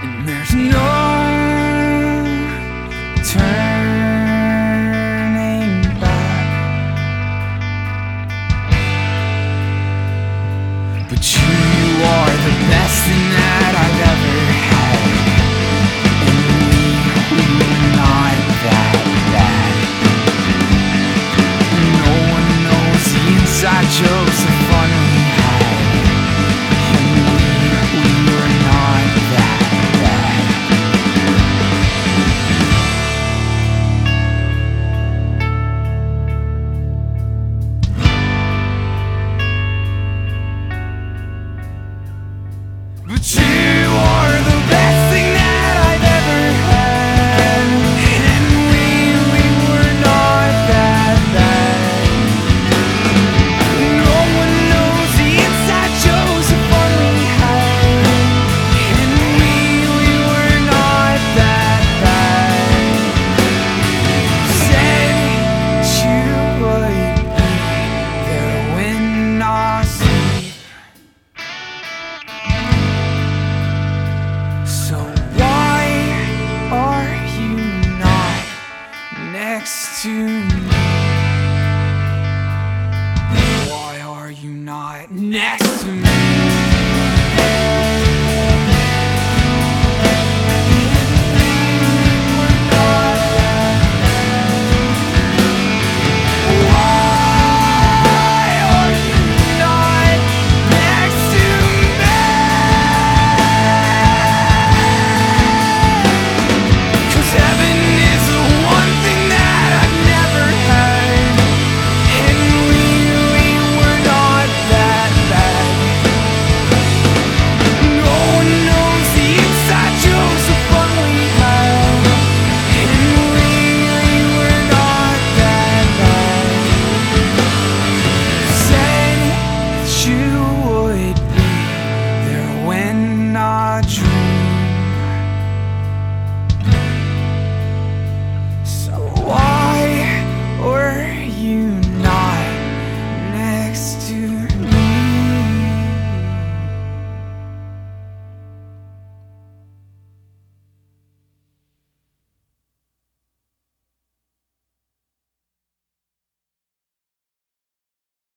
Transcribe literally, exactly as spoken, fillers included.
and there's no turning back. But you, you are the best thing that I've ever had, and we, we were not that bad. No one knows the inside jokes, the fun we had, and we, we were not that bad. But you are the best thing that I've ever had, and we, we were not that bad. No one knows the inside jokes of fun we had, and we, we were not that bad. Said you would be there when I sleep. So why are you not next to me? Why are you not next to me? You would be there when I dream.